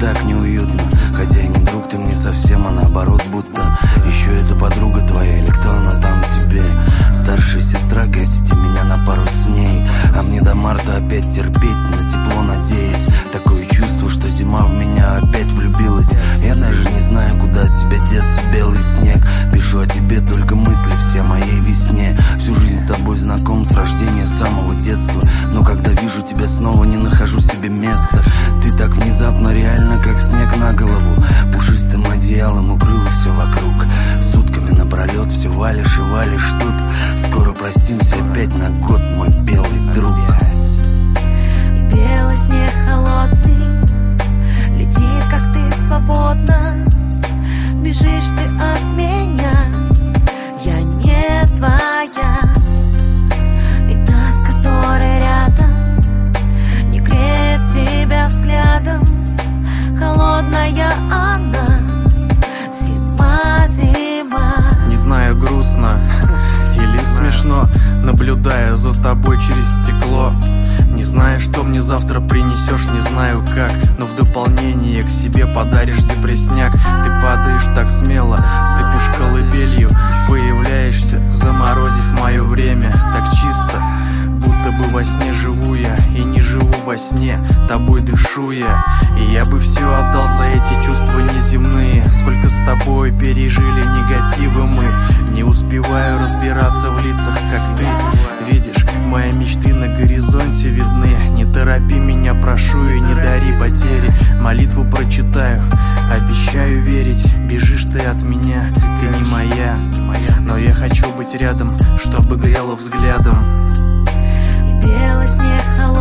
так неуютно. Хотя и не друг ты мне совсем, а наоборот будто. Еще это подруга твоя или кто она там тебе? Старшая сестра, гасите меня на пару с ней. А мне до марта опять терпеть, на тепло надеясь. Такое чувство, что зима в меня опять влюбилась. Я даже не знаю, куда от тебя деться, белый снег. Пишу о тебе только мысли все моей весне. Всю жизнь с тобой знаком с рождения, с самого детства. Но когда вижу тебя снова, не нахожу себе места. Ты так внезапно, реально как снег на голову. Пушистым одеялом укрыла все вокруг. Сутками напролет все валишь и валишь тут. Скоро простимся опять на год, мой белый друг. И белый снег холодный летит, как ты свободна. Бежишь ты от меня, я не твоя. И та, с которой рядом, не греет тебя взглядом. Холодная она, зима, зима. Не знаю, грустно или смешно, наблюдая за тобой через стекло. Не знаю, что мне завтра принесешь, не знаю как, но в дополнение к себе подаришь депрессняк. Ты падаешь так смело, сыпешь колыбелью, появляешься, заморозив мое время. Так чисто, будто бы во сне живу я, и не живу во сне, тобой дышу я. И я бы все отдал за эти чувства неземные. Сколько с тобой пережили негативы мы. Не успеваю разбираться в лицах, как ты. Видишь, мои мечты на горизонте видны. Не торопи меня, прошу, и не дари потери. Молитву прочитаю, обещаю верить. Бежишь ты от меня, ты не моя. Но я хочу быть рядом, чтобы грело взглядом. И белый снег холодный